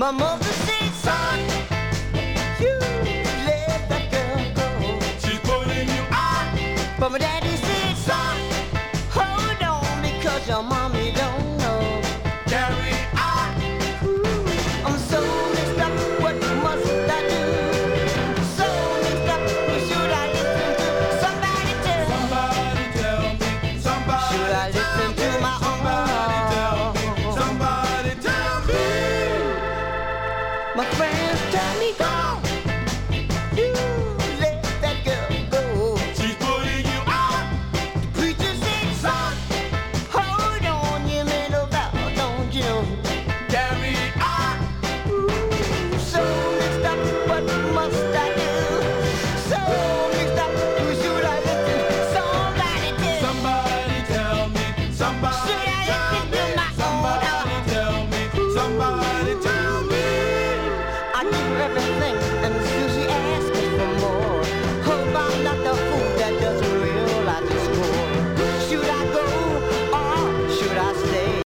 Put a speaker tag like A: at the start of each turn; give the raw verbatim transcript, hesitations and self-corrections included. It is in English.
A: My mother said, son, you let that girl go.
B: She's pulling you out.
A: But my daddy said, son, hold on because your mommy don't know.
B: Carry on.
A: Ooh, I'm so mixed up, what must I do? So mixed up, who should I listen to? Somebody tell me.
B: Somebody tell me. Somebody
A: Should I listen to my own
B: Somebody tell me. Somebody tell me.
A: My friends tell me, go. You let that girl go.
B: She's pulling you out.
A: The preacher said, son, hold on, you little girl, don't you know?
B: Carry on.
A: Ooh, so mixed up, what must I do? So mixed up, who should I listen to? Somebody tell me.
B: Somebody tell me. Somebody
A: Should I
B: tell
A: listen
B: me.
A: to my own
B: Somebody
A: heart?
B: tell me. Somebody tell me.
A: I do everything